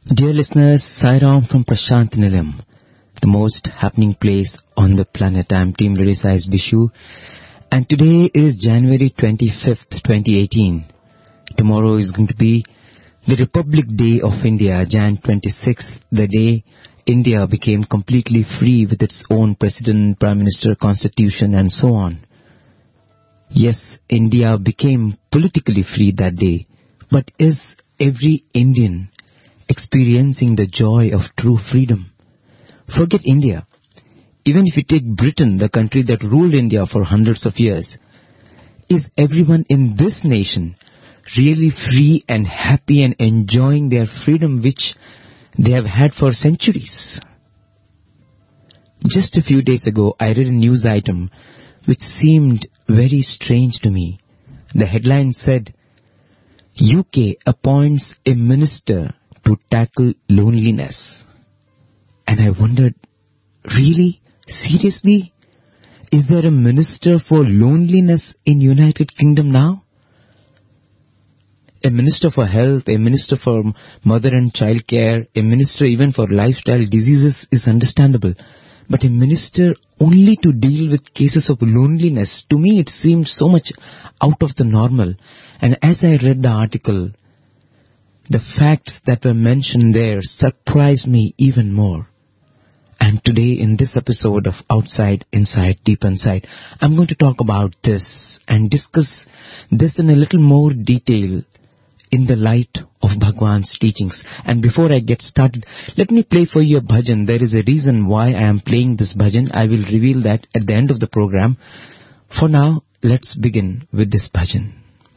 Dear listeners, Sairam from Prashant Nilam, the most happening place on the planet. I am Team Radio Sai's Bishu, and today is January 25th, 2018. Tomorrow is going to be the Republic Day of India, Jan 26th, the day India became completely free with its own president, prime minister, constitution and so on. Yes, India became politically free that day, but is every Indian experiencing the joy of true freedom? Forget India. Even if you take Britain, the country that ruled India for hundreds of years, is everyone in this nation really free and happy and enjoying their freedom which they have had for centuries? Just a few days ago, I read a news item which seemed very strange to me. The headline said, UK appoints a minister to tackle loneliness. And I wondered, really? Seriously? Is there a minister for loneliness in United Kingdom now? A minister for health, a minister for mother and child care, a minister even for lifestyle diseases is understandable. But a minister only to deal with cases of loneliness, to me it seemed so much out of the normal. And as I read the article, the facts that were mentioned there surprised me even more. And today in this episode of Outside, Inside, Deep Inside, I'm going to talk about this and discuss this in a little more detail in the light of Bhagwan's teachings. And before I get started, let me play for you a bhajan. There is a reason why I am playing this bhajan. I will reveal that at the end of the program. For now, let's begin with this bhajan.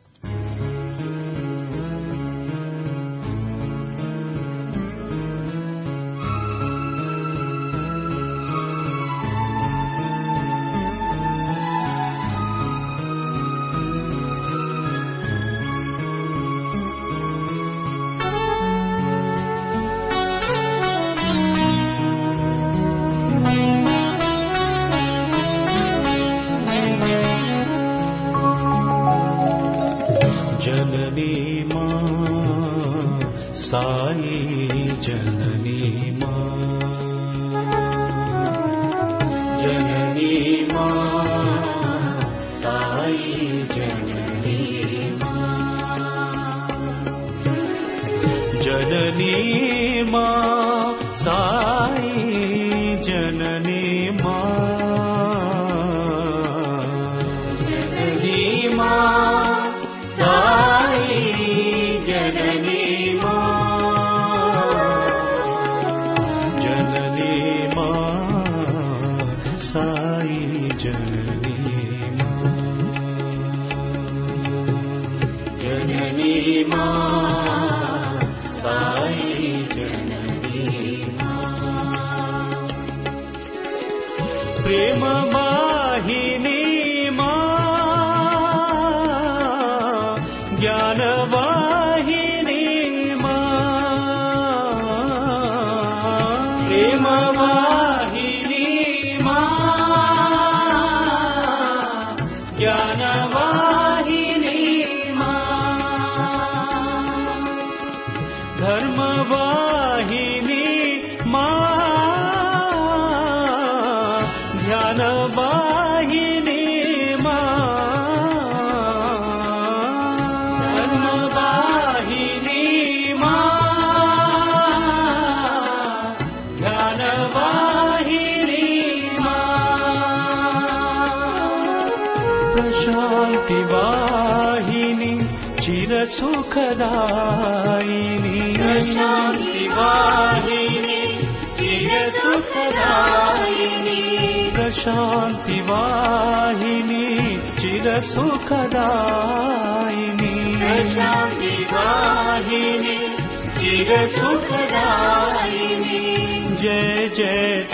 जय जय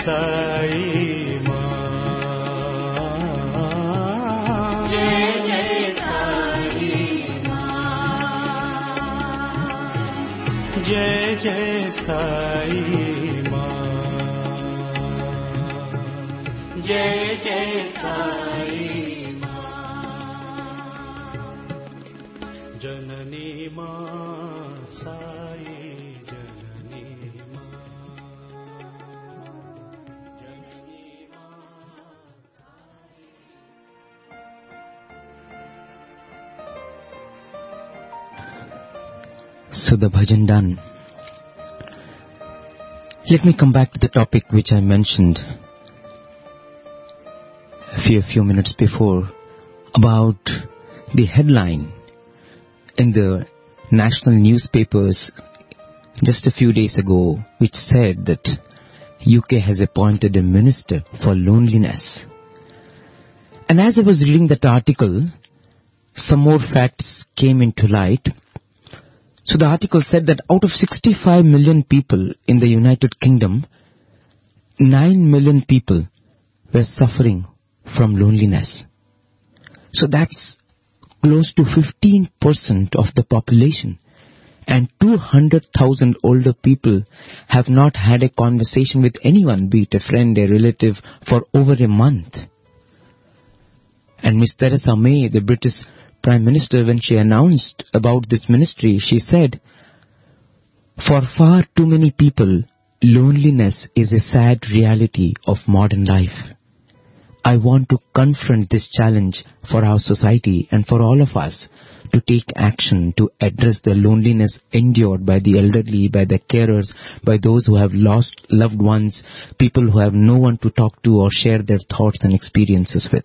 साई माँ, जय जय साई माँ, जय जय साई माँ, जय जय साई माँ, जननी माँ साई जननी So the bhajan done. Let me come back to the topic which I mentioned a few minutes before about the headline in the national newspapers just a few days ago, which said that UK has appointed a minister for loneliness. And as I was reading that article, some more facts came into light. So the article said that out of 65 million people in the United Kingdom, 9 million people were suffering from loneliness. So that's close to 15% of the population. And 200,000 older people have not had a conversation with anyone, be it a friend, a relative, for over a month. And Miss Theresa May, the British Prime Minister, when she announced about this ministry, she said, "For far too many people, loneliness is a sad reality of modern life. I want to confront this challenge for our society and for all of us to take action to address the loneliness endured by the elderly, by the carers, by those who have lost loved ones, people who have no one to talk to or share their thoughts and experiences with."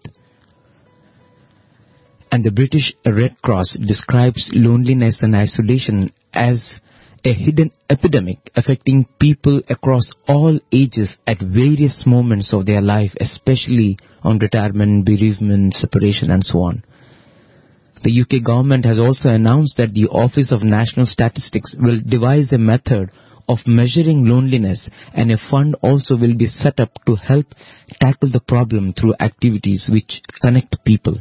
And the British Red Cross describes loneliness and isolation as a hidden epidemic affecting people across all ages at various moments of their life, especially on retirement, bereavement, separation and so on. The UK government has also announced that the Office of National Statistics will devise a method of measuring loneliness, and a fund also will be set up to help tackle the problem through activities which connect people.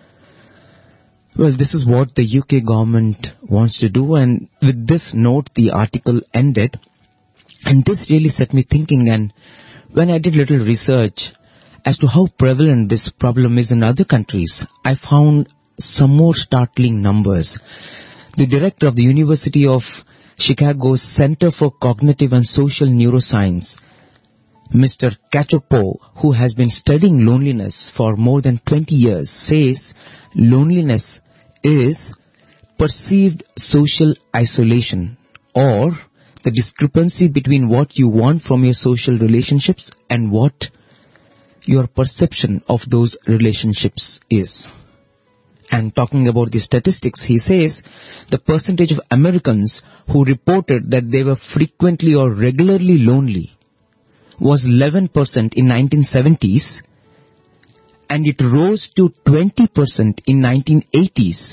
Well, this is what the UK government wants to do, and with this note the article ended, and this really set me thinking. And when I did little research as to how prevalent this problem is in other countries, I found some more startling numbers. The director of the University of Chicago's Center for Cognitive and Social Neuroscience, Mr. Cachopo, who has been studying loneliness for more than 20 years, says loneliness is perceived social isolation, or the discrepancy between what you want from your social relationships and what your perception of those relationships is. And talking about the statistics, he says the percentage of Americans who reported that they were frequently or regularly lonely was 11% in 1970s, and it rose to 20% in 1980s.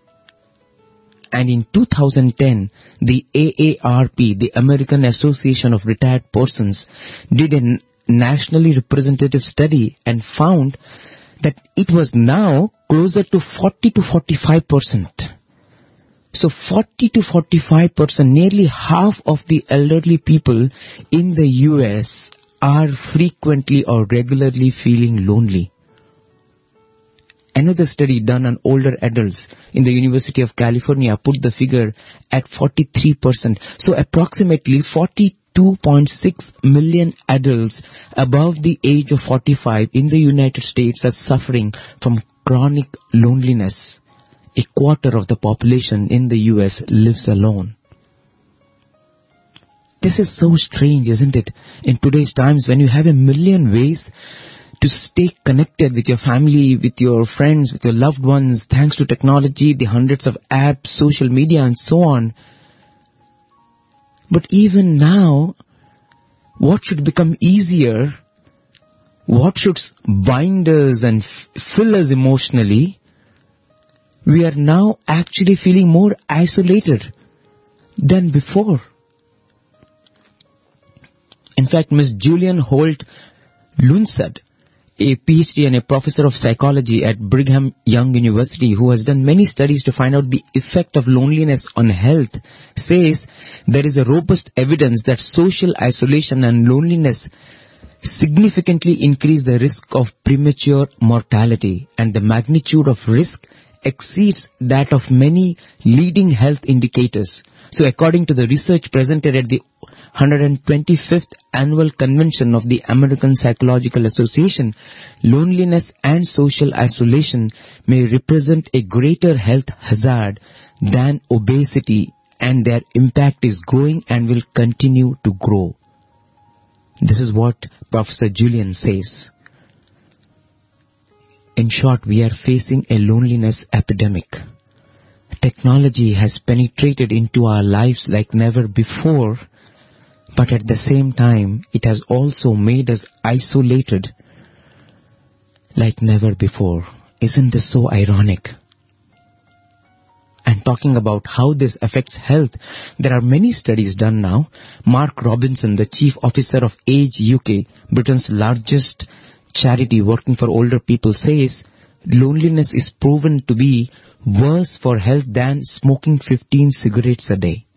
And in 2010, the AARP, the American Association of Retired Persons, did a nationally representative study and found that it was now closer to 40 to 45%. So 40 to 45%, nearly half of the elderly people in the US are frequently or regularly feeling lonely. Another study done on older adults in the University of California put the figure at 43%. So approximately 42.6 million adults above the age of 45 in the United States are suffering from chronic loneliness. A quarter of the population in the US lives alone. This is so strange, isn't it? In today's times, when you have a million ways to stay connected with your family, with your friends, with your loved ones, thanks to technology, the hundreds of apps, social media and so on. But even now, what should become easier, what should bind us and fill us emotionally, we are now actually feeling more isolated than before. In fact, Ms. Julian Holt Lunsad, a PhD and a professor of psychology at Brigham Young University, who has done many studies to find out the effect of loneliness on health, says there is a robust evidence that social isolation and loneliness significantly increase the risk of premature mortality, and the magnitude of risk exceeds that of many leading health indicators. So according to the research presented at the 125th Annual Convention of the American Psychological Association, loneliness and social isolation may represent a greater health hazard than obesity and their impact is growing and will continue to grow. This is what Professor Julian says. In short, we are facing a loneliness epidemic. Technology has penetrated into our lives like never before, but at the same time, it has also made us isolated like never before. Isn't this so ironic? And talking about how this affects health, there are many studies done now. Mark Robinson, the Chief Officer of Age UK, Britain's largest charity working for older people, says loneliness is proven to be worse for health than smoking 15 cigarettes a day.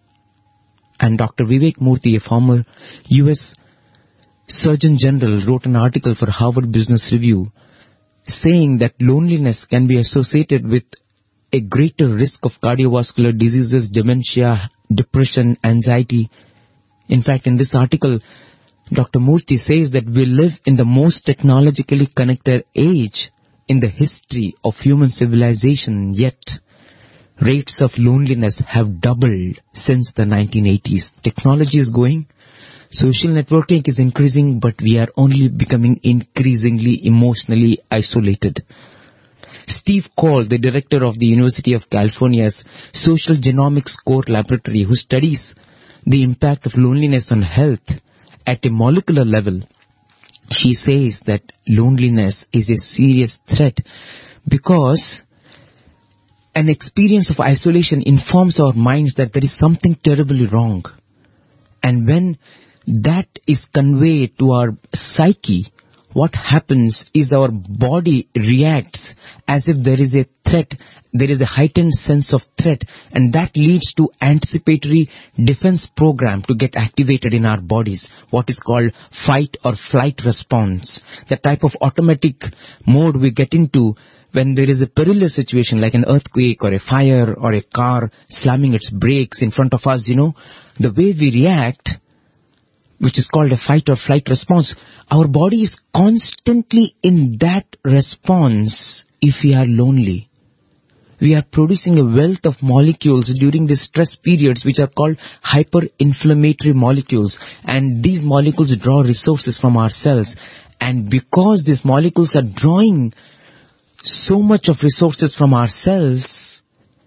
And Dr. Vivek Murthy, a former US Surgeon General, wrote an article for Harvard Business Review saying that loneliness can be associated with a greater risk of cardiovascular diseases, dementia, depression, anxiety. In fact, in this article, Dr. Murthy says that we live in the most technologically connected age in the history of human civilization, yet rates of loneliness have doubled since the 1980s. Technology is going, social networking is increasing, but we are only becoming increasingly emotionally isolated. Steve Call, the director of the University of California's Social Genomics Core Laboratory, who studies the impact of loneliness on health at a molecular level, she says that loneliness is a serious threat because an experience of isolation informs our minds that there is something terribly wrong. And when that is conveyed to our psyche, what happens is our body reacts as if there is a threat, there is a heightened sense of threat, and that leads to anticipatory defense program to get activated in our bodies, what is called fight or flight response. The type of automatic mode we get into when there is a perilous situation like an earthquake or a fire or a car slamming its brakes in front of us, the way we react, which is called a fight or flight response, our body is constantly in that response if we are lonely. We are producing a wealth of molecules during the stress periods which are called hyperinflammatory molecules, and these molecules draw resources from our cells, and because these molecules are drawing so much of resources from our cells,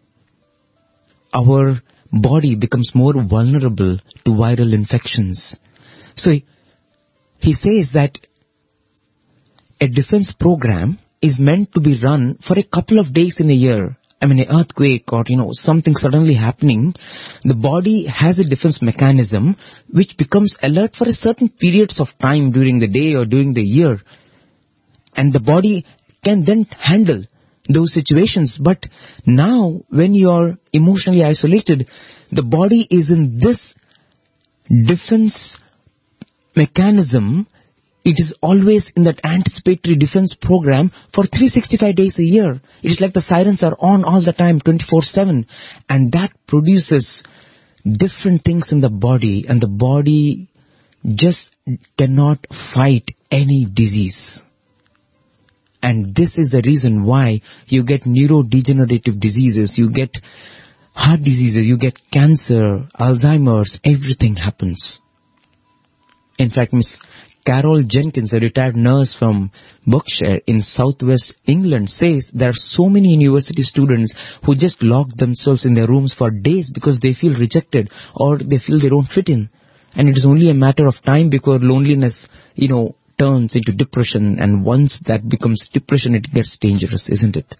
our body becomes more vulnerable to viral infections. So he says that a defense program is meant to be run for a couple of days in a year. I mean, an earthquake or, something suddenly happening, the body has a defense mechanism which becomes alert for a certain periods of time during the day or during the year. And the body can then handle those situations. But now, when you are emotionally isolated, the body is in this defense mechanism. It is always in that anticipatory defense program for 365 days a year. It is like the sirens are on all the time, 24/7. And that produces different things in the body. And the body just cannot fight any disease. And this is the reason why you get neurodegenerative diseases, you get heart diseases, you get cancer, Alzheimer's, everything happens. In fact, Miss Carol Jenkins, a retired nurse from Berkshire in southwest England, says there are so many university students who just lock themselves in their rooms for days because they feel rejected or they feel they don't fit in. And it is only a matter of time before loneliness, turns into depression. And once that becomes depression, it gets dangerous, isn't it?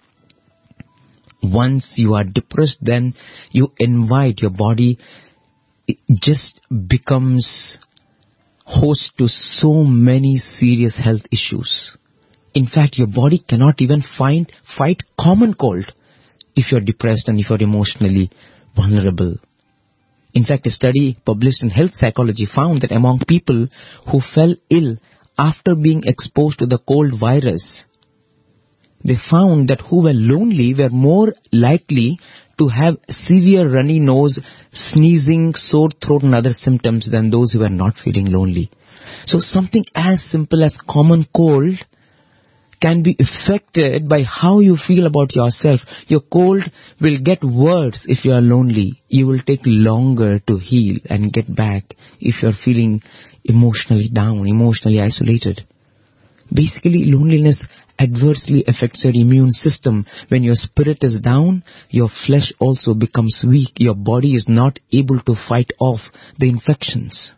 Once you are depressed, then you invite your body, it just becomes host to so many serious health issues. In fact, your body cannot even fight common cold if you're depressed and if you're emotionally vulnerable. In fact, a study published in Health Psychology found that among people who fell ill after being exposed to the cold virus, they found that who were lonely were more likely to have severe runny nose, sneezing, sore throat and other symptoms than those who were not feeling lonely. So something as simple as common cold can be affected by how you feel about yourself. Your cold will get worse if you are lonely. You will take longer to heal and get back if you are feeling emotionally down, emotionally isolated. Basically, loneliness adversely affects your immune system. When your spirit is down, your flesh also becomes weak. Your body is not able to fight off the infections.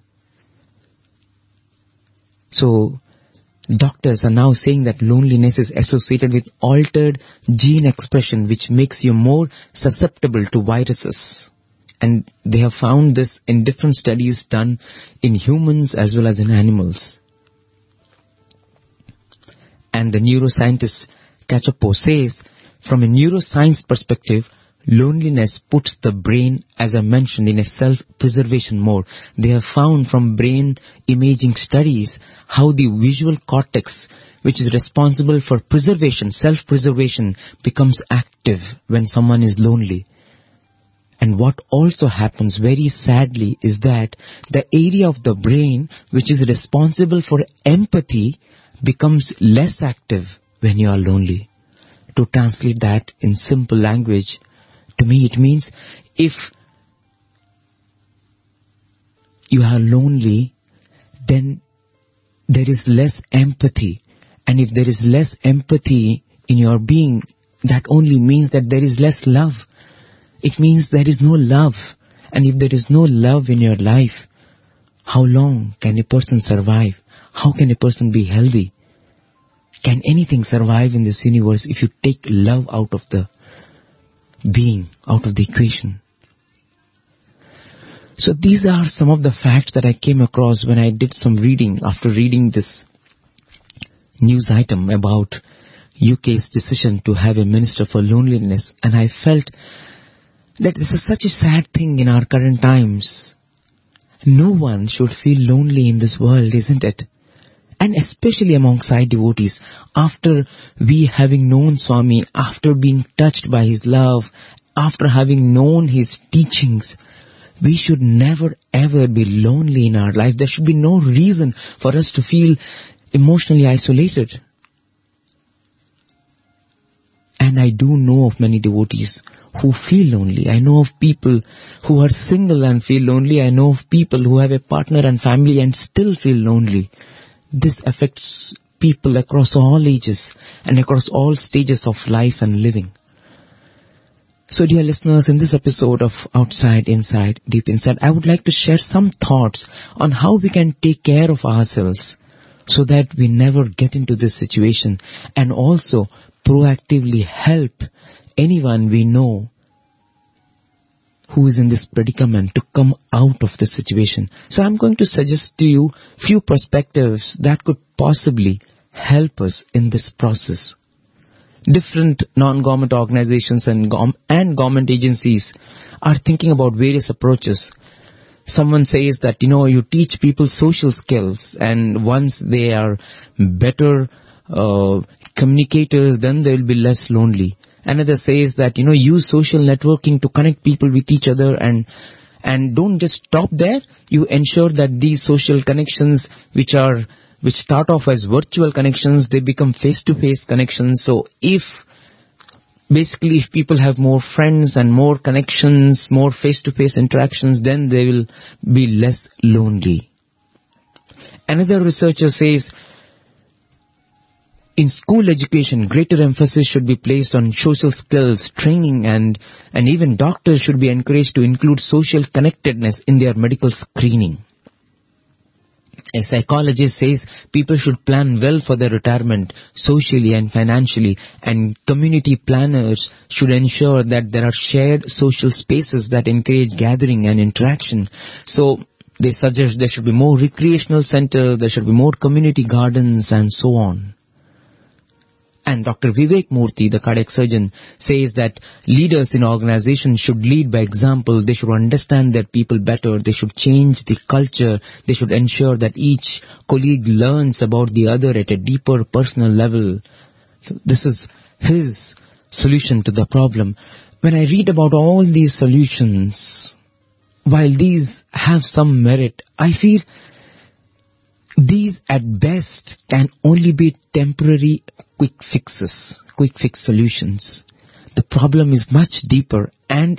So, doctors are now saying that loneliness is associated with altered gene expression, which makes you more susceptible to viruses. And they have found this in different studies done in humans as well as in animals. And the neuroscientist Cacioppo says, from a neuroscience perspective, loneliness puts the brain, as I mentioned, in a self-preservation mode. They have found from brain imaging studies how the visual cortex, which is responsible for preservation, self-preservation, becomes active when someone is lonely. And what also happens very sadly is that the area of the brain which is responsible for empathy becomes less active when you are lonely. To translate that in simple language, to me it means if you are lonely, then there is less empathy. And if there is less empathy in your being, that only means that there is less love. It means there is no love. And if there is no love in your life, how long can a person survive? How can a person be healthy? Can anything survive in this universe if you take love out of the being, out of the equation? So these are some of the facts that I came across when I did some reading after reading this news item about UK's decision to have a minister for loneliness. And I felt that this is such a sad thing in our current times. No one should feel lonely in this world, isn't it? And especially among Sai devotees, after we having known Swami, after being touched by his love, after having known his teachings, we should never ever be lonely in our life. There should be no reason for us to feel emotionally isolated. And I do know of many devotees who feel lonely. I know of people who are single and feel lonely. I know of people who have a partner and family and still feel lonely. This affects people across all ages and across all stages of life and living. So dear listeners, in this episode of Outside, Inside, Deep Inside, I would like to share some thoughts on how we can take care of ourselves so that we never get into this situation, and also proactively help anyone we know who is in this predicament to come out of the situation. So I'm going to suggest to you few perspectives that could possibly help us in this process. Different non-government organizations and government agencies are thinking about various approaches. Someone says that, you teach people social skills, and once they are better communicators, then they will be less lonely. Another says that, use social networking to connect people with each other, and don't just stop there. You ensure that these social connections, which start off as virtual connections, they become face-to-face connections. So if people have more friends and more connections, more face-to-face interactions, then they will be less lonely. Another researcher says, in school education, greater emphasis should be placed on social skills, training, and even doctors should be encouraged to include social connectedness in their medical screening. A psychologist says people should plan well for their retirement socially and financially, and community planners should ensure that there are shared social spaces that encourage gathering and interaction. So they suggest there should be more recreational centers, there should be more community gardens, and so on. And Dr. Vivek Murthy, the cardiac surgeon, says that leaders in organizations should lead by example. They should understand their people better. They should change the culture. They should ensure that each colleague learns about the other at a deeper personal level. So this is his solution to the problem. When I read about all these solutions, while these have some merit, I feel these at best can only be temporary quick fix solutions. The problem is much deeper, and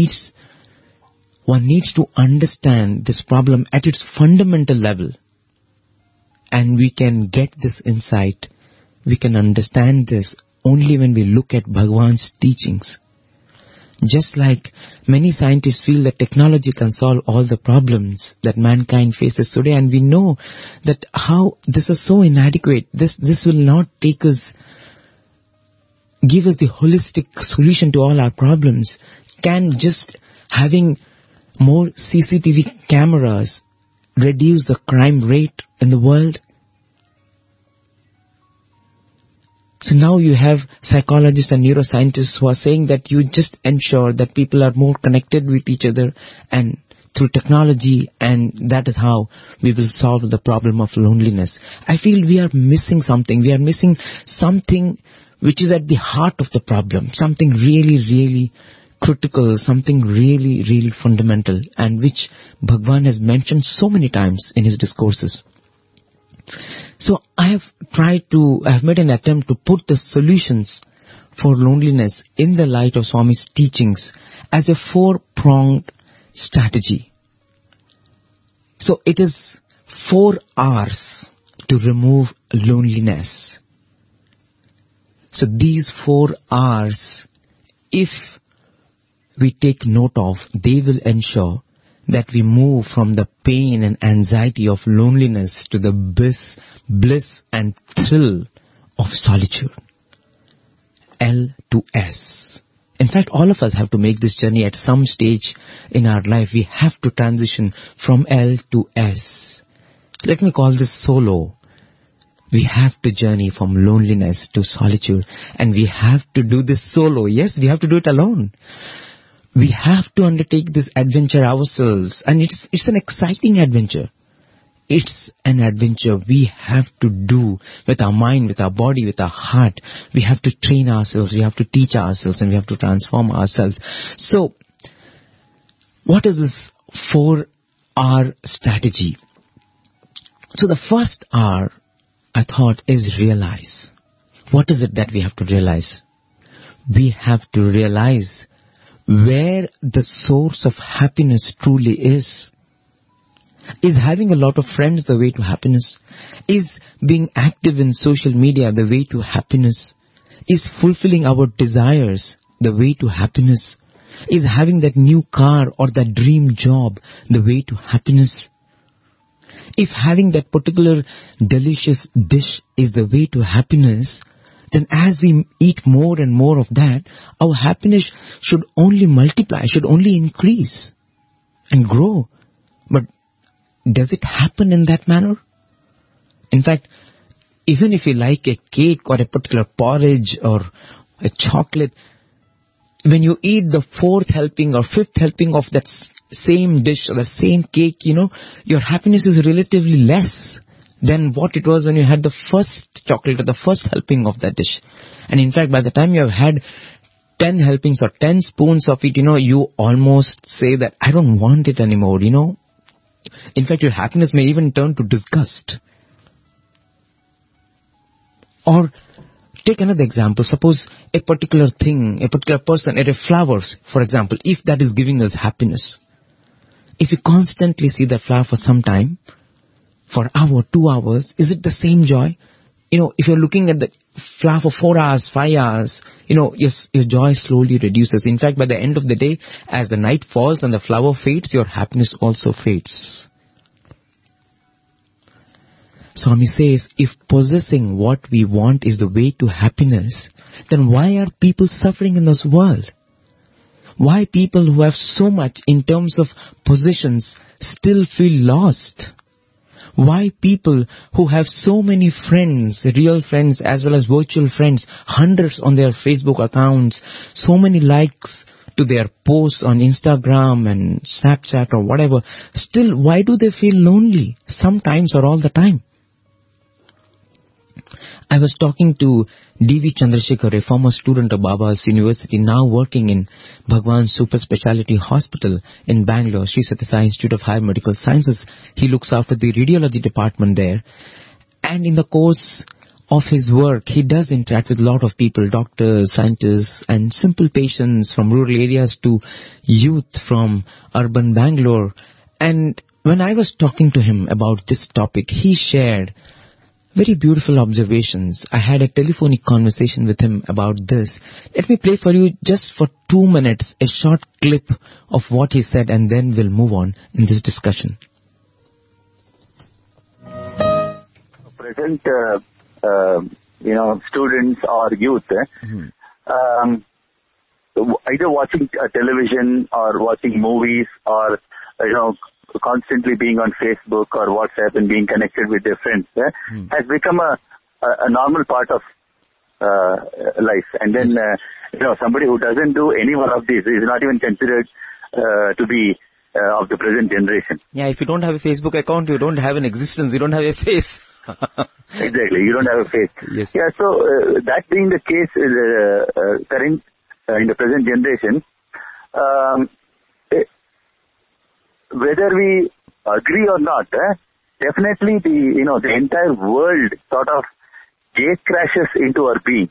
one needs to understand this problem at its fundamental level. And we can get this insight, we can understand this only when we look at Bhagwan's teachings. Just like many scientists feel that technology can solve all the problems that mankind faces today, and we know that how this is so inadequate. This will not give us the holistic solution to all our problems. Can just having more CCTV cameras reduce the crime rate in the world? So now you have psychologists and neuroscientists who are saying that you just ensure that people are more connected with each other and through technology, and that is how we will solve the problem of loneliness. I feel we are missing something. We are missing something which is at the heart of the problem, something really, really critical, something really, really fundamental, and which Bhagwan has mentioned so many times in his discourses. So I have made an attempt to put the solutions for loneliness in the light of Swami's teachings as a 4-pronged strategy. So it is 4 R's to remove loneliness. So these 4 R's, if we take note of, they will ensure that we move from the pain and anxiety of loneliness to the bliss and thrill of solitude. L to S. In fact, all of us have to make this journey at some stage in our life. We have to transition from L to S. Let me call this solo. We have to journey from loneliness to solitude, and we have to do this solo. Yes, we have to do it alone. We have to undertake this adventure ourselves, and it's an exciting adventure. It's an adventure we have to do with our mind, with our body, with our heart. We have to train ourselves, we have to teach ourselves, and we have to transform ourselves. So, what is this 4R strategy? So the first R, I thought, is realize. What is it that we have to realize? We have to realize where the source of happiness truly is. Is having a lot of friends the way to happiness? Is being active in social media the way to happiness? Is fulfilling our desires the way to happiness? Is having that new car or that dream job the way to happiness? If having that particular delicious dish is the way to happiness, then as we eat more and more of that, our happiness should only multiply, should only increase and grow. But does it happen in that manner? In fact, even if you like a cake or a particular porridge or a chocolate, when you eat the 4th helping or 5th helping of that same dish or the same cake, your happiness is relatively less than what it was when you had the first chocolate or the first helping of that dish. And in fact, by the time you have had 10 helpings or 10 spoons of it, you almost say that I don't want it anymore, In fact, your happiness may even turn to disgust. Or take another example. Suppose a particular thing, a particular person, flowers, for example, if that is giving us happiness. If you constantly see the flower for some time, for an hour, 2 hours, is it the same joy? If you're looking at the flower for 4 hours, 5 hours, your joy slowly reduces. In fact, by the end of the day, as the night falls and the flower fades, your happiness also fades. Swami says, if possessing what we want is the way to happiness, then why are people suffering in this world? Why people who have so much in terms of possessions still feel lost? Why people who have so many friends, real friends as well as virtual friends, hundreds on their Facebook accounts, so many likes to their posts on Instagram and Snapchat or whatever, still why do they feel lonely sometimes or all the time? I was talking to D.V. Chandrasekhar, a former student of Baba's University, now working in Bhagwan Super Speciality Hospital in Bangalore, Sri Sathya Sai Institute of Higher Medical Sciences. He looks after the radiology department there. And in the course of his work, he does interact with a lot of people, doctors, scientists, and simple patients from rural areas to youth from urban Bangalore. And when I was talking to him about this topic, he shared very beautiful observations. I had a telephonic conversation with him about this. Let me play for you just for 2 minutes a short clip of what he said, and then we'll move on in this discussion. Present, students or youth, either watching television or watching movies or, constantly being on Facebook or WhatsApp and being connected with their friends has become a normal part of life. And then, somebody who doesn't do any one of these is not even considered to be of the present generation. Yeah, if you don't have a Facebook account, you don't have an existence, you don't have a face. Exactly, you don't have a face. Yes. Yeah, so that being the case current in the present generation, whether we agree or not, definitely the entire world sort of gate crashes into our being.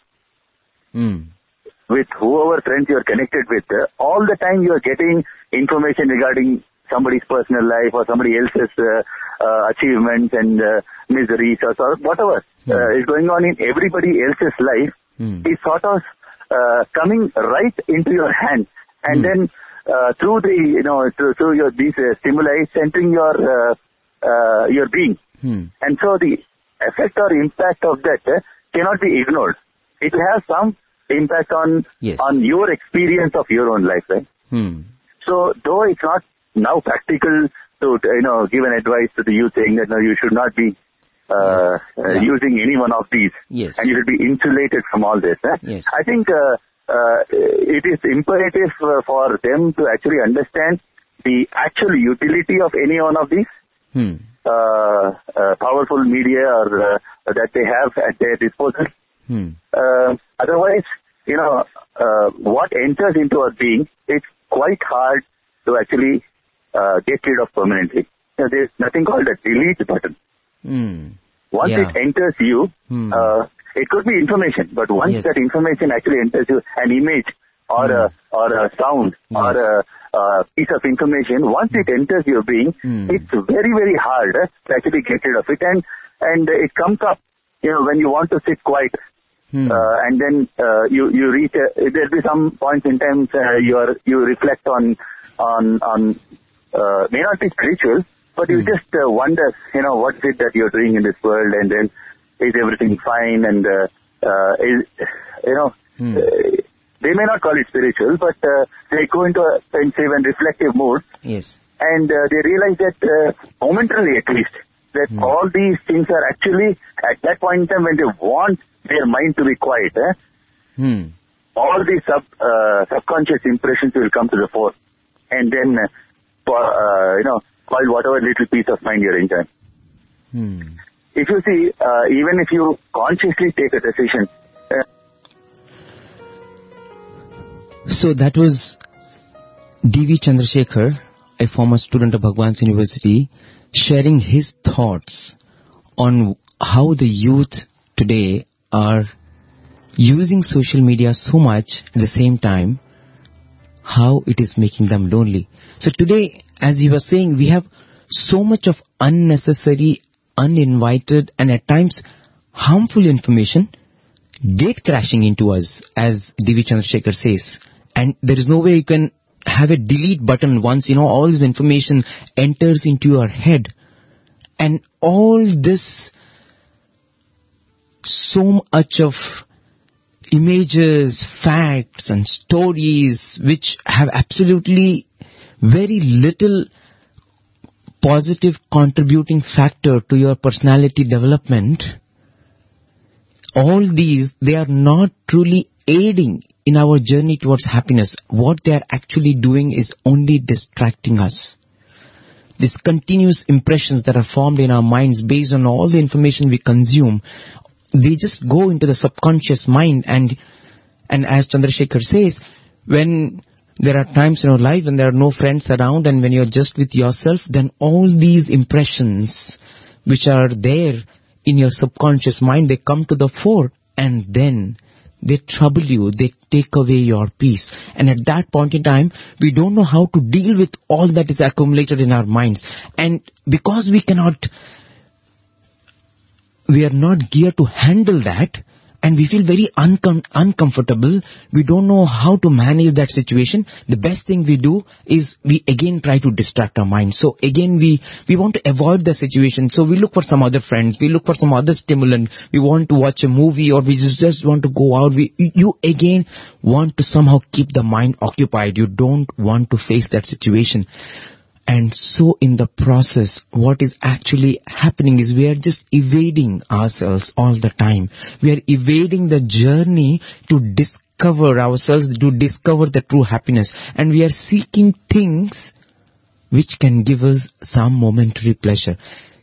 With whoever friends you are connected with, all the time you are getting information regarding somebody's personal life or somebody else's achievements and miseries or whatever is going on in everybody else's life is sort of coming right into your hand, and then through through your these stimuli entering your being, and so the effect or impact of that cannot be ignored. It has some impact on your experience of your own life, right? So though it's not now practical to give an advice to the youth saying that no, you should not be using any one of these, and you should be insulated from all this. I think it is imperative for them to actually understand the actual utility of any one of these powerful media or that they have at their disposal. Otherwise, what enters into our being, it's quite hard to actually get rid of permanently. There's nothing called a delete button. Once it enters you, it could be information, but once that information actually enters you, an image or a sound or a piece of information, once it enters your being, it's very, very hard to actually get rid of it. And it comes up, when you want to sit quiet. And then you reach. There'll be some points in time you reflect on may not be spiritual, but you just wonder, what is it that you're doing in this world, and then is everything fine? And they may not call it spiritual, but they go into a pensive and reflective mood. And they realize that momentarily, at least, that all these things are actually at that point in time when they want their mind to be quiet, all these subconscious impressions will come to the fore, and then spoil whatever little piece of mind you're enjoying. If you see, even if you consciously take a decision. So that was D.V. Chandrasekhar, a former student of Bhagwan's University, sharing his thoughts on how the youth today are using social media so much at the same time, how it is making them lonely. So today, as you were saying, we have so much of unnecessary, uninvited, and at times harmful information gate crashing into us, as D.V. Chandrasekhar says. And there is no way you can have a delete button once, all this information enters into your head. And all this, so much of images, facts and stories which have absolutely very little positive contributing factor to your personality development, all these, they are not truly aiding in our journey towards happiness. What they are actually doing is only distracting us. These continuous impressions that are formed in our minds based on all the information we consume, they just go into the subconscious mind, and as Chandrasekhar says, when there are times in our life when there are no friends around and when you're just with yourself, then all these impressions which are there in your subconscious mind, they come to the fore, and then they trouble you, they take away your peace. And at that point in time, we don't know how to deal with all that is accumulated in our minds. And because we are not geared to handle that, and we feel very uncomfortable, we don't know how to manage that situation, the best thing we do is we again try to distract our mind. So again we want to avoid the situation, so we look for some other friends, we look for some other stimulant, we want to watch a movie, or we just want to go out. You again want to somehow keep the mind occupied. You don't want to face that situation. And so in the process, what is actually happening is we are just evading ourselves all the time. We are evading the journey to discover ourselves, to discover the true happiness. And we are seeking things which can give us some momentary pleasure.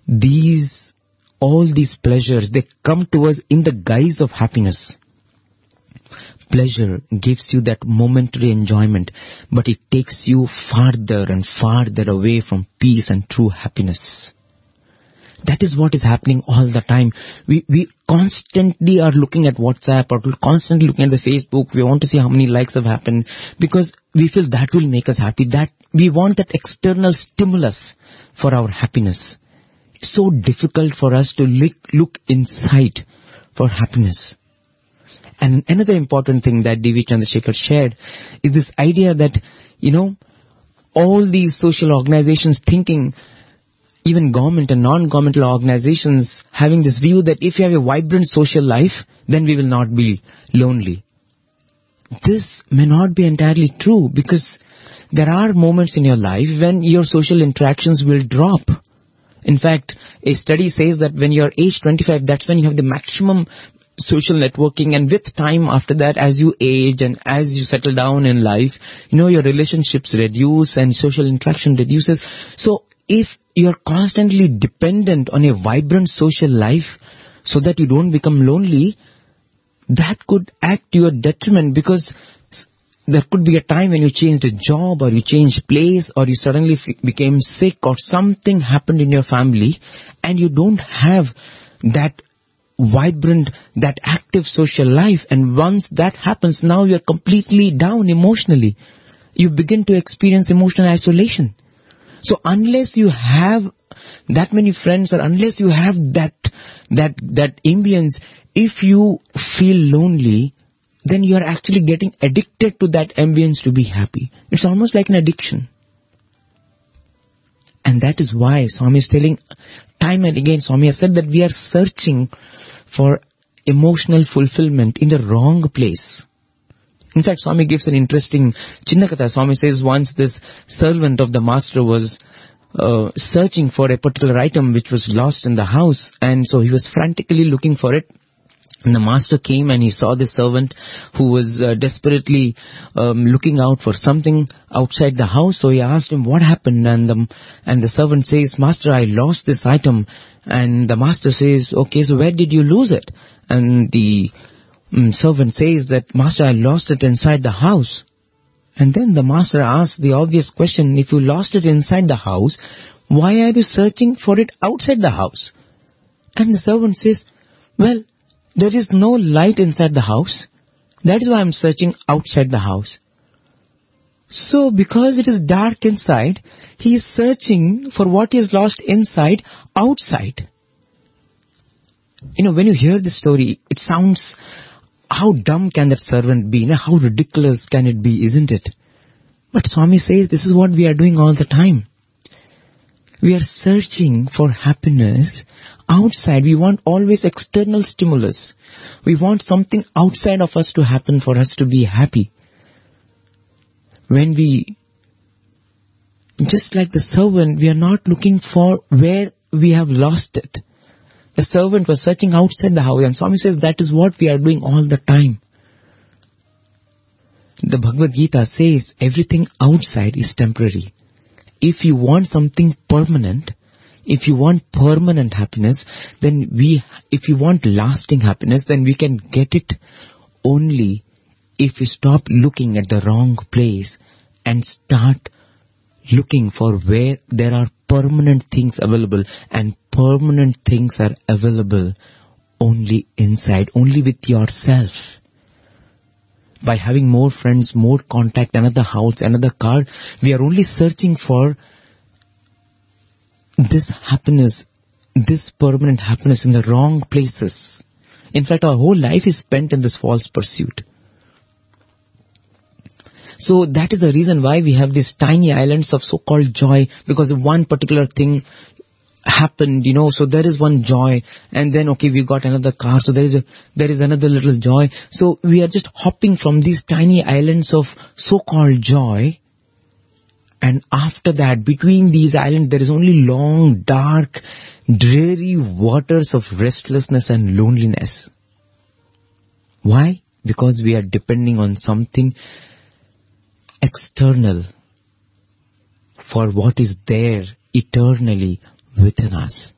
All these pleasures, they come to us in the guise of happiness. Pleasure gives you that momentary enjoyment, but it takes you farther and farther away from peace and true happiness. That is what is happening all the time. We constantly are looking at WhatsApp, or constantly looking at the Facebook. We want to see how many likes have happened, because we feel that will make us happy. That we want that external stimulus for our happiness. It's so difficult for us to look inside for happiness. And another important thing that D.V. Chandrasekhar shared is this idea that, all these social organizations thinking, even government and non-governmental organizations having this view that if you have a vibrant social life, then we will not be lonely. This may not be entirely true, because there are moments in your life when your social interactions will drop. In fact, a study says that when you're age 25, that's when you have the maximum social networking, and with time after that, as you age and as you settle down in life, your relationships reduce and social interaction reduces. So if you're constantly dependent on a vibrant social life so that you don't become lonely, that could act to your detriment, because there could be a time when you changed a job, or you changed place, or you suddenly became sick, or something happened in your family, and you don't have that vibrant, that active social life. And once that happens, now you're completely down emotionally. You begin to experience emotional isolation. So unless you have that many friends, or unless you have that ambience, if you feel lonely, then you are actually getting addicted to that ambience to be happy. It's almost like an addiction. And that is why Swami is telling time and again, Swami has said that we are searching for emotional fulfillment in the wrong place. In fact, Swami gives an interesting Chinnakatha. Swami says once this servant of the master was searching for a particular item which was lost in the house, and so he was frantically looking for it. And the master came and he saw the servant who was desperately looking out for something outside the house. So he asked him what happened, and the servant says, "Master, I lost this item." And the master says, "Okay, so where did you lose it?" And the servant says that, "Master, I lost it inside the house." And then the master asks the obvious question, if you lost it inside the house, why are you searching for it outside the house? And the servant says, "Well, there is no light inside the house. That is why I am searching outside the house." So because it is dark inside, he is searching for what he has lost inside, outside. When you hear this story, it sounds, how dumb can that servant be? How ridiculous can it be, isn't it? But Swami says this is what we are doing all the time. We are searching for happiness outside. We want always external stimulus. We want something outside of us to happen for us to be happy. When we, just like the servant, we are not looking for where we have lost it. The servant was searching outside the house, and Swami says that is what we are doing all the time. The Bhagavad Gita says everything outside is temporary. If you want something permanent, If you want permanent happiness, if you want lasting happiness, then we can get it only if we stop looking at the wrong place and start looking for where there are permanent things available, and permanent things are available only inside, only with yourself. By having more friends, more contact, another house, another car, we are only searching for this happiness, this permanent happiness in the wrong places. In fact, our whole life is spent in this false pursuit. So that is the reason why we have these tiny islands of so-called joy, because one particular thing happened, so there is one joy, and then we got another car, so there is another little joy. So we are just hopping from these tiny islands of so-called joy, and after that, between these islands, there is only long, dark, dreary waters of restlessness and loneliness. Why? Because we are depending on something external for what is there eternally within us.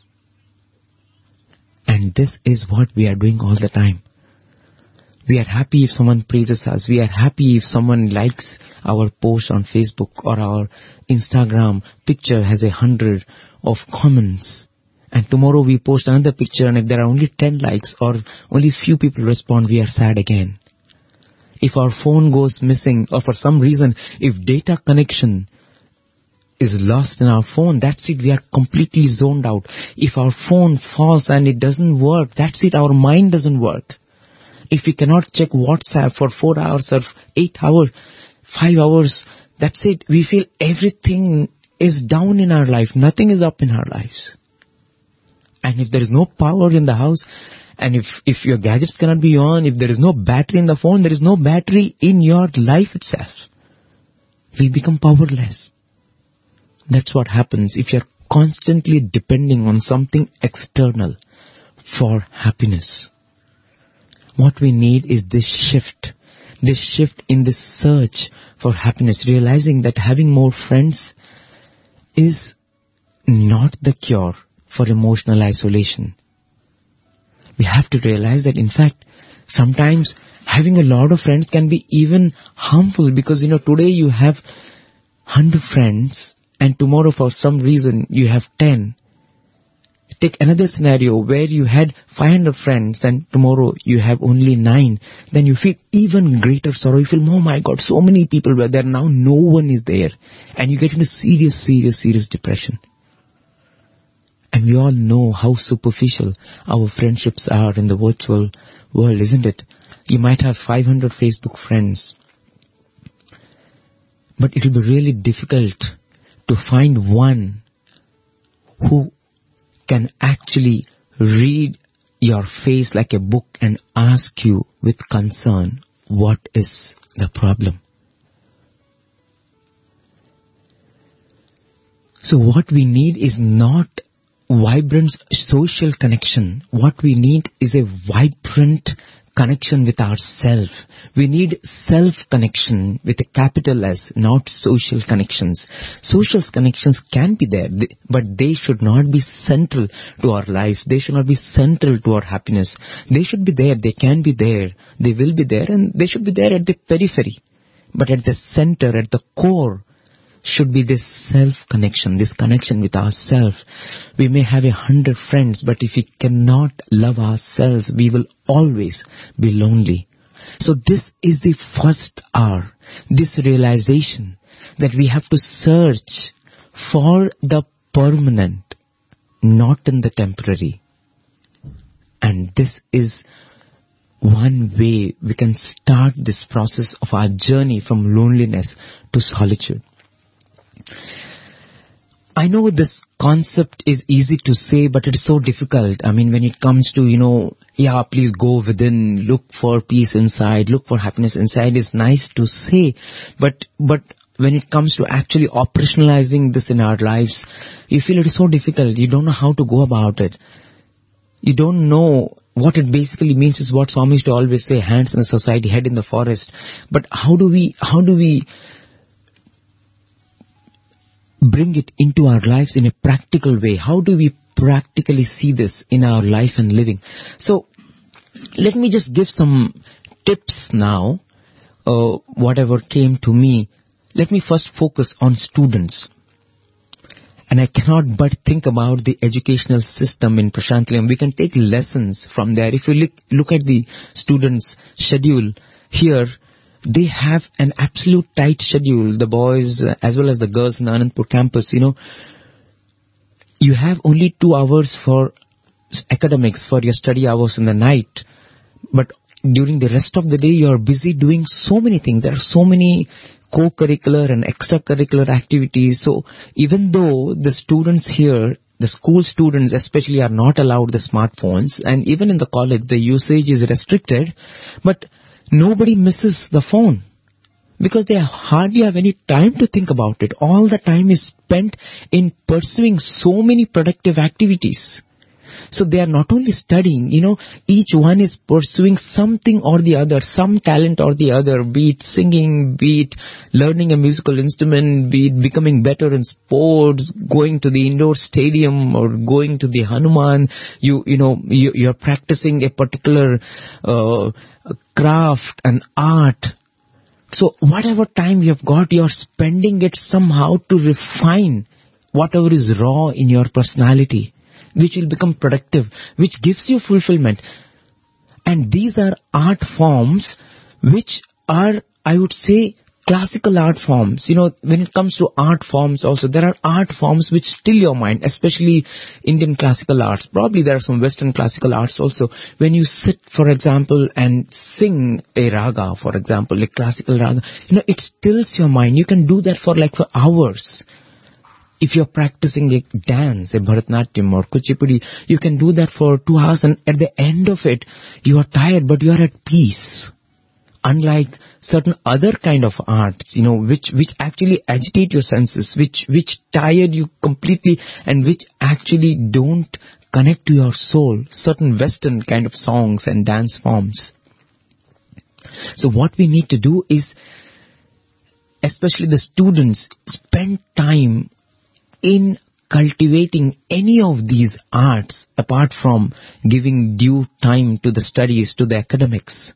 And this is what we are doing all the time. We are happy if someone praises us. We are happy if someone likes our post on Facebook, or our Instagram picture has 100 of comments. And tomorrow we post another picture, and if there are only 10 likes or only few people respond, we are sad again. If our phone goes missing, or for some reason, if data connection is lost in our phone, that's it, we are completely zoned out. If our phone falls and it doesn't work, that's it, our mind doesn't work. If we cannot check WhatsApp for 4 hours or 8 hours, 5 hours, that's it, we feel everything is down in our life, nothing is up in our lives. And if there is no power in the house, and if your gadgets cannot be on, if there is no battery in the phone, there is no battery in your life itself. We become powerless. That's what happens if you're constantly depending on something external for happiness. What we need is this shift in this search for happiness, realizing that having more friends is not the cure for emotional isolation. We have to realize that, in fact, sometimes having a lot of friends can be even harmful, because, today you have 100 friends and tomorrow for some reason you have 10. Take another scenario where you had 500 friends and tomorrow you have only 9. Then you feel even greater sorrow. You feel, oh my God, so many people were there, now no one is there. And you get into serious depression. And we all know how superficial our friendships are in the virtual world, isn't it? You might have 500 Facebook friends, but it will be really difficult to find one who can actually read your face like a book and ask you with concern, what is the problem? So what we need is not vibrant social connection. What we need is a vibrant connection with ourselves. We need self-connection with a capital S, not social connections. Social connections can be there, but they should not be central to our life. They should not be central to our happiness. They should be there, they can be there, they will be there, and they should be there at the periphery. But at the center, at the core, should be this self-connection, this connection with ourselves. We may have 100 friends, but if we cannot love ourselves, we will always be lonely. So this is the first hour, this realization that we have to search for the permanent, not in the temporary. And this is one way we can start this process of our journey from loneliness to solitude. I know this concept is easy to say, but it is so difficult. I mean, when it comes to, please go within, look for peace inside, look for happiness inside, is nice to say. But when it comes to actually operationalizing this in our lives, you feel it is so difficult. You don't know how to go about it. You don't know what it basically means. Is what Swami used to always say, hands in the society, head in the forest. But how do we bring it into our lives in a practical way? How do we practically see this in our life and living? So let me just give some tips now, whatever came to me. Let me first focus on students. And I cannot but think about the educational system in Prashant Nilayam. We can take lessons from there. If you look at the students' schedule here, they have an absolute tight schedule, the boys as well as the girls in Anandpur campus. You have only 2 hours for academics, for your study hours in the night. But during the rest of the day, you are busy doing so many things. There are so many co-curricular and extracurricular activities. So even though the students here, the school students especially, are not allowed the smartphones, and even in the college the usage is restricted, but nobody misses the phone because they hardly have any time to think about it. All the time is spent in pursuing so many productive activities. So they are not only studying, each one is pursuing something or the other, some talent or the other, be it singing, be it learning a musical instrument, be it becoming better in sports, going to the indoor stadium or going to the Hanuman. You're practicing a particular craft and art. So whatever time you have got, you're spending it somehow to refine whatever is raw in your personality, which will become productive, which gives you fulfillment. And these are art forms which are, I would say, classical art forms. When it comes to art forms also, there are art forms which still your mind, especially Indian classical arts. Probably there are some Western classical arts also. When you sit, for example, and sing a raga, for example, a classical raga, it stills your mind. You can do that for hours. If you're practicing a dance, a Bharatanatyam or Kuchipudi, you can do that for 2 hours, and at the end of it, you are tired, but you are at peace. Unlike certain other kind of arts, which actually agitate your senses, which tire you completely, and which actually don't connect to your soul, certain Western kind of songs and dance forms. So what we need to do is, especially the students, spend time in cultivating any of these arts apart from giving due time to the studies, to the academics.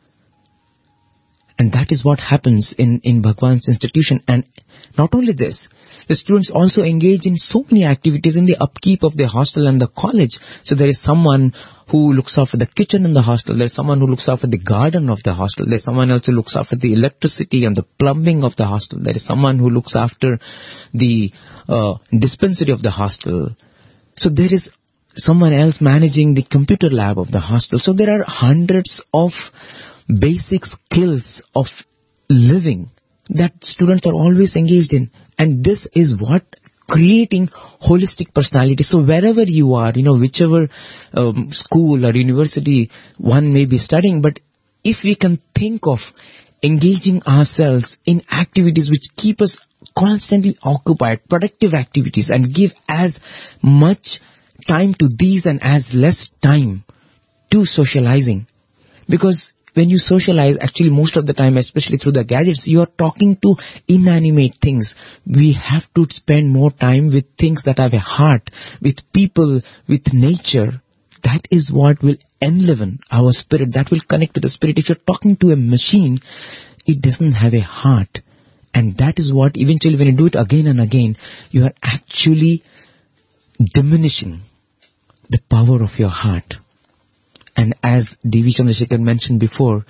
And that is what happens in Bhagwan's institution. And not only this, the students also engage in so many activities in the upkeep of the hostel and the college. So there is someone who looks after the kitchen in the hostel. There's someone who looks after the garden of the hostel. There's someone else who looks after the electricity and the plumbing of the hostel. There is someone who looks after the dispensary of the hostel. So there is someone else managing the computer lab of the hostel. So there are hundreds of basic skills of living that students are always engaged in. And this is what creating holistic personality. So wherever you are, whichever school or university one may be studying, but if we can think of engaging ourselves in activities which keep us constantly occupied, productive activities, and give as much time to these and as less time to socializing. Because when you socialize, actually most of the time, especially through the gadgets, you are talking to inanimate things. We have to spend more time with things that have a heart, with people, with nature. That is what will enliven our spirit. That will connect to the spirit. If you're talking to a machine, it doesn't have a heart. And that is what eventually, when you do it again and again, you are actually diminishing the power of your heart. And as D.V. Chandrasekhar mentioned before,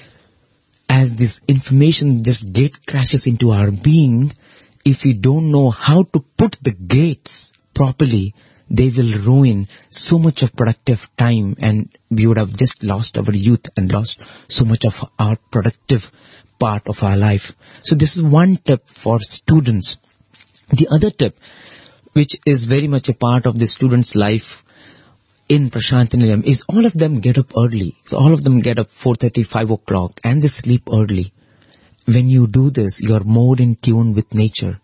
as this information just gate crashes into our being, if we don't know how to put the gates properly, they will ruin so much of productive time, and we would have just lost our youth and lost so much of our productive part of our life. So this is one tip for students. The other tip, which is very much a part of the student's life in Prashant Nilayam, is all of them get up early. So all of them get up 4:30, 5 o'clock, and they sleep early. When you do this, you are more in tune with nature.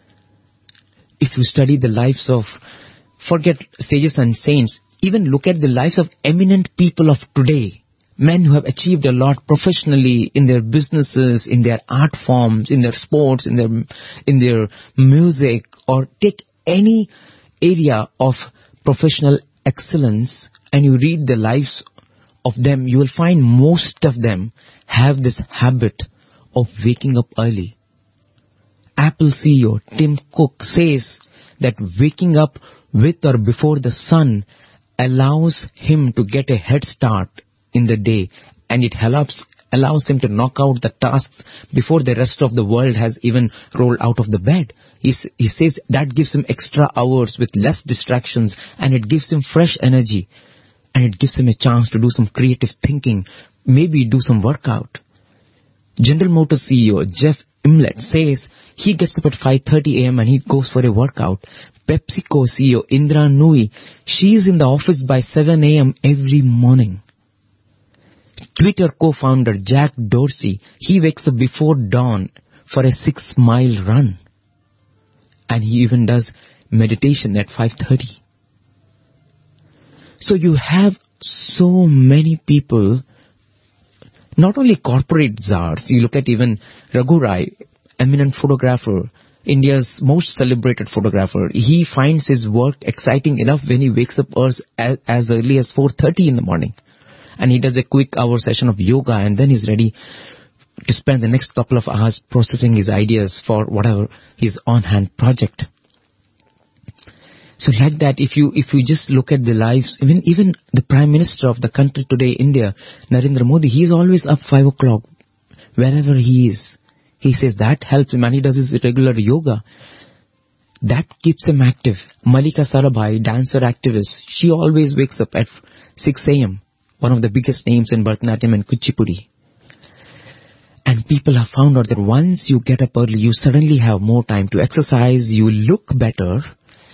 If you study the lives of, forget sages and saints, even look at the lives of eminent people of today, Men who have achieved a lot professionally in their businesses, in their art forms, in their sports, in their music, or take any area of professional excellence, and you read the lives of them, you will find most of them have this habit of waking up early. Apple CEO Tim Cook says that waking up with or before the sun allows him to get a head start in the day, and it allows him to knock out the tasks before the rest of the world has even rolled out of the bed. He says that gives him extra hours with less distractions, and it gives him fresh energy, and it gives him a chance to do some creative thinking, maybe do some workout. General Motors CEO Jeff Immelt says he gets up at 5:30 a.m. and he goes for a workout. PepsiCo CEO Indra Nooyi, she is in the office by 7 a.m. every morning. Twitter co-founder Jack Dorsey, he wakes up before dawn for a 6-mile run. And he even does meditation at 5:30. So you have so many people, not only corporate czars, you look at even Raghu Rai, eminent photographer, India's most celebrated photographer. He finds his work exciting enough when he wakes up as early as 4:30 in the morning. And he does a quick hour session of yoga, and then he's ready to spend the next couple of hours processing his ideas for whatever his on-hand project. So like that, if you just look at the lives, even the Prime Minister of the country today, India, Narendra Modi, he is always up 5 o'clock, wherever he is. He says that helps him, and he does his regular yoga. That keeps him active. Malika Sarabhai, dancer activist, she always wakes up at 6 a.m., one of the biggest names in Bharatanatyam and Kuchipudi. And people have found out that once you get up early, you suddenly have more time to exercise, you look better,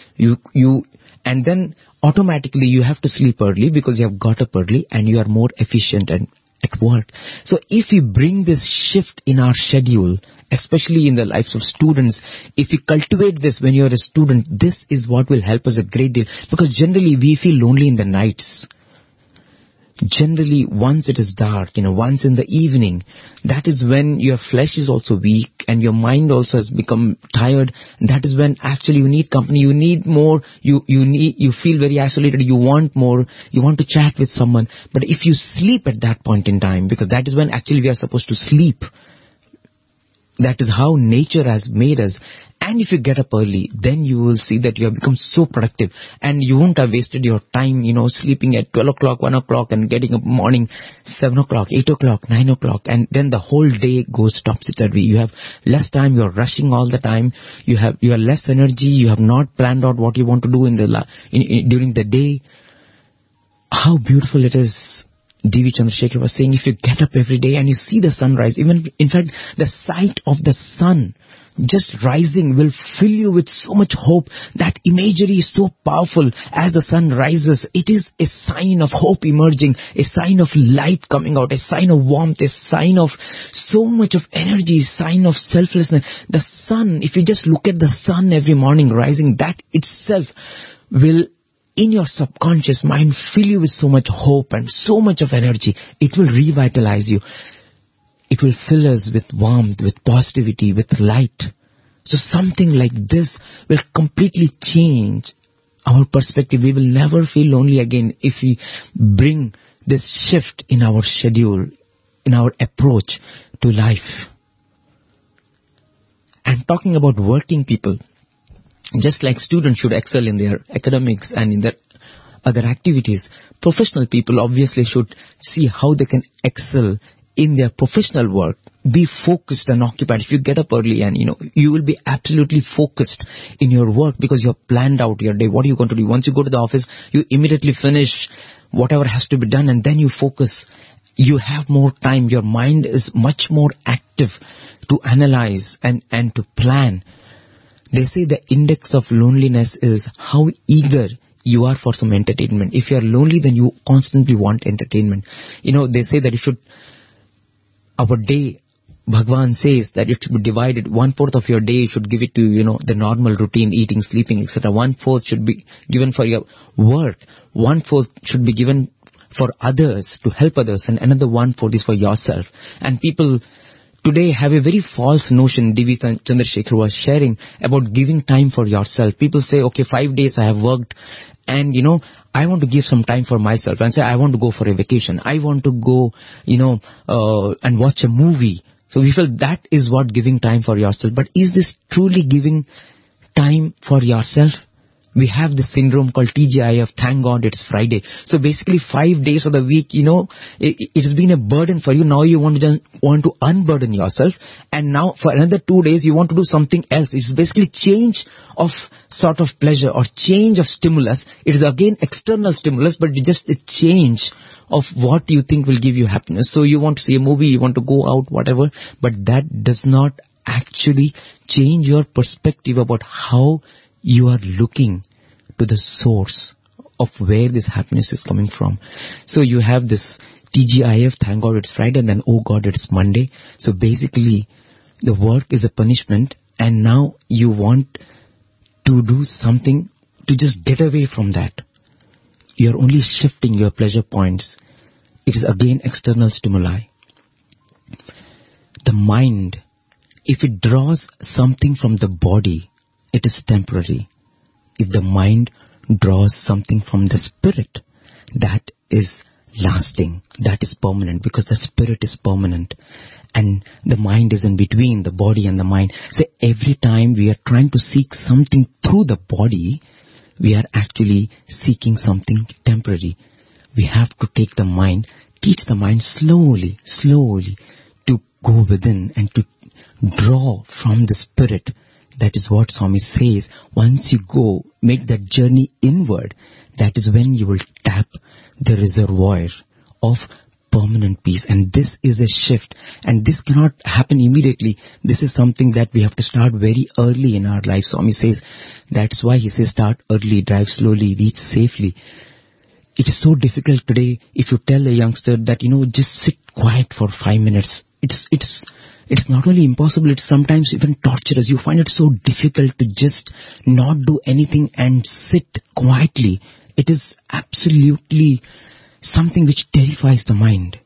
and then automatically you have to sleep early because you have got up early, and you are more efficient and at work. So if we bring this shift in our schedule, especially in the lives of students, if we cultivate this when you're a student, this is what will help us a great deal. Because generally we feel lonely in the nights. Generally, once it is dark, once in the evening, that is when your flesh is also weak and your mind also has become tired. That is when actually you need company, you need more, you feel very isolated, you want more, you want to chat with someone. But if you sleep at that point in time, because that is when actually we are supposed to sleep, that is how nature has made us. And if you get up early, then you will see that you have become so productive, and you won't have wasted your time, sleeping at 12 o'clock, 1 o'clock, and getting up morning 7 o'clock, 8 o'clock, 9 o'clock, and then the whole day goes topsy-turvy. You have less time, you are rushing all the time, you have less energy, you have not planned out what you want to do during the day. How beautiful it is. D.V. Chandrasekhar was saying, if you get up every day and you see the sunrise, even in fact the sight of the sun just rising will fill you with so much hope. That imagery is so powerful. As the sun rises, it is a sign of hope emerging, a sign of light coming out, a sign of warmth, a sign of so much of energy, a sign of selflessness. The sun, if you just look at the sun every morning rising, that itself will, in your subconscious mind, fill you with so much hope and so much of energy. It will revitalize you. It will fill us with warmth, with positivity, with light. So something like this will completely change our perspective. We will never feel lonely again if we bring this shift in our schedule, in our approach to life. And talking about working people, just like students should excel in their academics and in their other activities, professional people obviously should see how they can excel in their professional work. Be focused and occupied. If you get up early and you will be absolutely focused in your work because you have planned out your day. What are you going to do? Once you go to the office, you immediately finish whatever has to be done, and then you focus. You have more time. Your mind is much more active to analyze and to plan. They say the index of loneliness is how eager you are for some entertainment. If you are lonely, then you constantly want entertainment. They say that our day, Bhagwan says that it should be divided. 1/4 of your day you should give it to, the normal routine, eating, sleeping, etc. 1/4 should be given for your work. 1/4 should be given for others, to help others, and another one for yourself. And people today have a very false notion, D.V. Chandrasekhar was sharing, about giving time for yourself. People say, okay, 5 days I have worked, and I want to give some time for myself, and say I want to go for a vacation. I want to go, and watch a movie. So we feel that is what giving time for yourself. But is this truly giving time for yourself? We have this syndrome called TGIF, thank God it's Friday. So basically 5 days of the week, it has been a burden for you. Now you want to unburden yourself. And now for another 2 days you want to do something else. It's basically change of sort of pleasure or change of stimulus. It is again external stimulus, but it's just a change of what you think will give you happiness. So you want to see a movie, you want to go out, whatever, but that does not actually change your perspective about how you are looking to the source of where this happiness is coming from. So you have this TGIF, thank God it's Friday, and then oh God it's Monday. So basically the work is a punishment, and now you want to do something to just get away from that. You're only shifting your pleasure points. It is again external stimuli. The mind, if it draws something from the body, it is temporary. If the mind draws something from the spirit, that is lasting, that is permanent, because the spirit is permanent and the mind is in between the body and the mind. So every time we are trying to seek something through the body, we are actually seeking something temporary. We have to take the mind, teach the mind slowly to go within and to draw from the spirit. That is what Swami says. Once you go, make that journey inward, that is when you will tap the reservoir of permanent peace. And this is a shift. And this cannot happen immediately. This is something that we have to start very early in our life. Swami says, that's why he says start early, drive slowly, reach safely. It is so difficult today if you tell a youngster that, just sit quiet for 5 minutes. It's not only impossible, it's sometimes even torturous. You find it so difficult to just not do anything and sit quietly. It is absolutely something which terrifies the mind.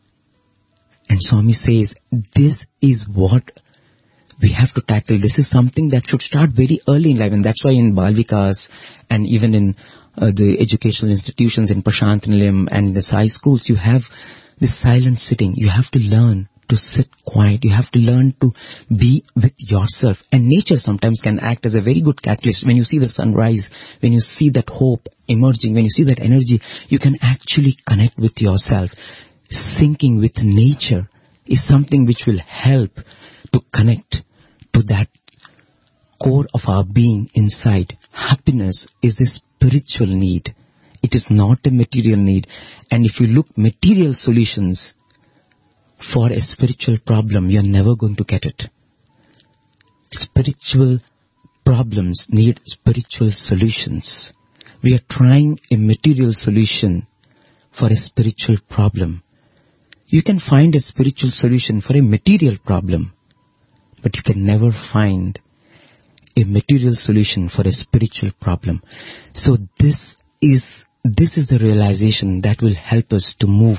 And Swami says, this is what we have to tackle. This is something that should start very early in life. And that's why in Bal Vikas and even in the educational institutions in Prashant Nilayam and the Sai schools, you have this silent sitting. You have to learn to sit quiet. You have to learn to be with yourself. And nature sometimes can act as a very good catalyst. When you see the sunrise, when you see that hope emerging, when you see that energy, you can actually connect with yourself. Syncing with nature is something which will help to connect to that core of our being inside. Happiness is a spiritual need. It is not a material need. And if you look material solutions for a spiritual problem, you're never going to get it. Spiritual problems need spiritual solutions. We are trying a material solution for a spiritual problem. You can find a spiritual solution for a material problem, but you can never find a material solution for a spiritual problem. So this is the realization that will help us to move,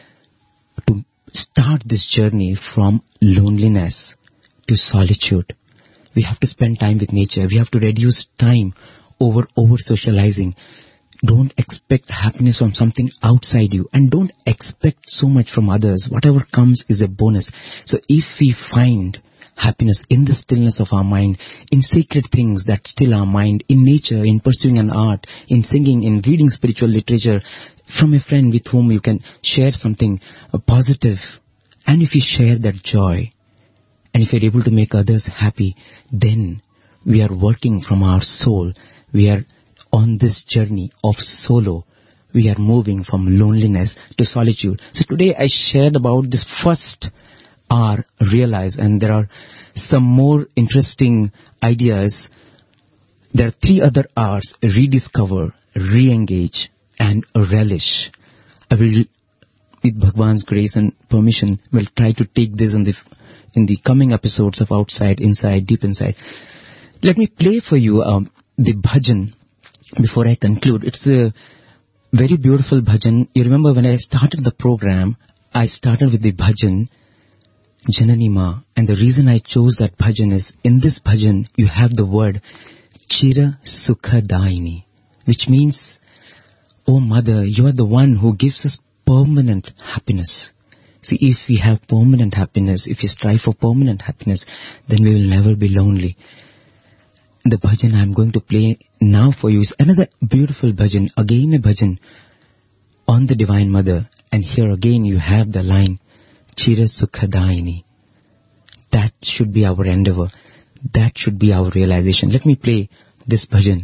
to start this journey from loneliness to solitude. We have to spend time with nature. We have to reduce time over socializing. Don't expect happiness from something outside you, and don't expect so much from others. Whatever comes is a bonus. So if we find happiness in the stillness of our mind, in sacred things that still our mind, in nature, in pursuing an art, in singing, in reading spiritual literature, from a friend with whom you can share something positive, and if you share that joy, and if you're able to make others happy, then we are working from our soul. We are on this journey of solo. We are moving from loneliness to solitude. So today I shared about this first R, realize, and there are some more interesting ideas. There are 3 other R's: rediscover, re-engage, and relish. I will, with Bhagwan's grace and permission, will try to take this in the coming episodes of Outside, Inside, Deep Inside. Let me play for you the bhajan before I conclude. It's a Very beautiful bhajan. You remember when I started the program, I started with the bhajan, Janani Ma. And the reason I chose that bhajan is, in this bhajan, you have the word Chira Sukha Daini, which means, oh Mother, you are the one who gives us permanent happiness. See, if we have permanent happiness, if we strive for permanent happiness, then we will never be lonely. The bhajan I am going to play now for you is another beautiful bhajan, again a bhajan on the Divine Mother. And here again you have the line, Chira Sukha Daini. That should be our endeavor. That should be our realization. Let me play this bhajan.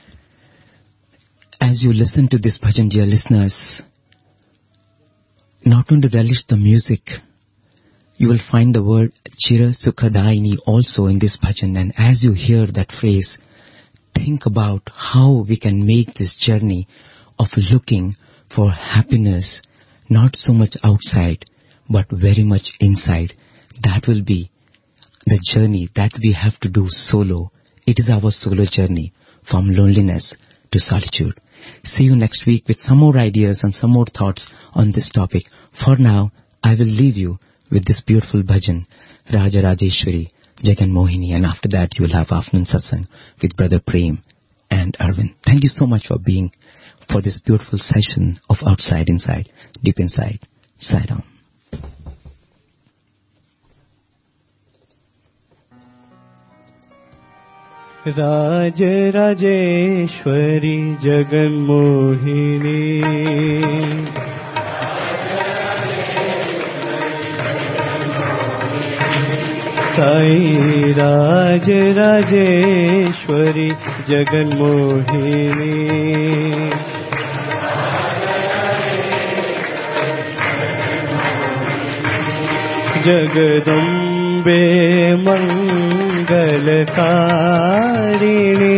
As you listen to this bhajan, dear listeners, not only relish the music, you will find the word Chira Sukha Daini also in this bhajan. And as you hear that phrase, think about how we can make this journey of looking for happiness, not so much outside, but very much inside. That will be the journey that we have to do solo. It is our solo journey from loneliness to solitude. See you next week with some more ideas and some more thoughts on this topic. For now, I will leave you with this beautiful bhajan, Raja Rajeshwari, Jagan Mohini, and after that you will have afternoon satsang with Brother Prem and Arvind. Thank you so much for being for this beautiful session of Outside Inside, Deep Inside. Sai Ram. Raj Rajeshwari Jagan Mohini Sai Raj Rajeshwari Jagan Mohini Jagdambe मंगलकारिणी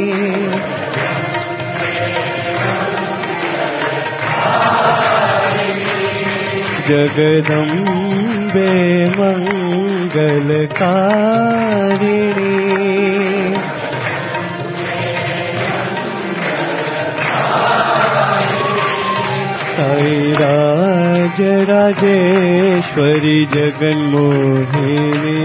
Jagdambe मंगलकारिणी Sai Raj Rajeshwari Jagan Mohini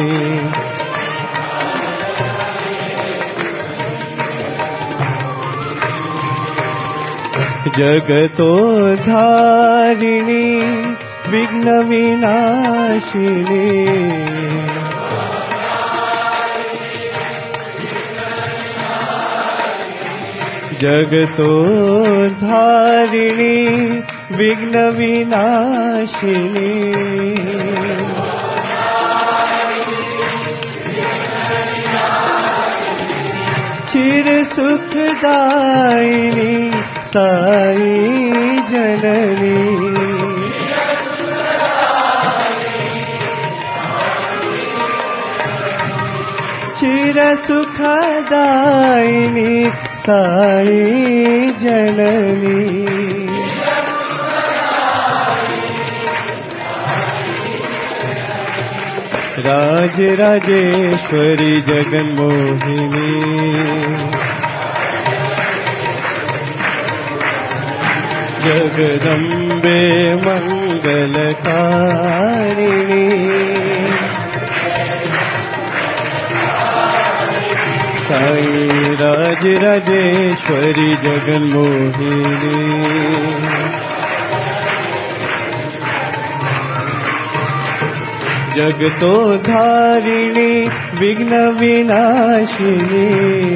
जगतो धारिणी विघ्न विनाशिनी जगतो धारिणी विघ्न विनाशिनी चिर सुखदायिनी साई जननी चिर सुखदायिनी साई जननी राज राजेश्वरी जगन मोहिनी जगदम्बे मंगलकारिणी साई राज राजेश्वरी जगन मोहिनी जगतो धारिणी विघ्न विनाशिनी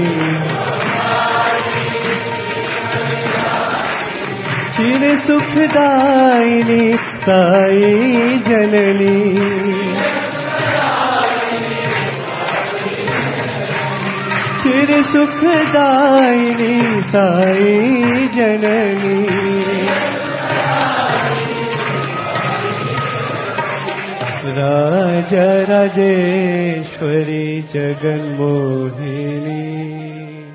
चिर सुखदायिनी साई जननी चिर सुखदायिनी साई जननी राजा राजेश्वरी जगन मोहिनी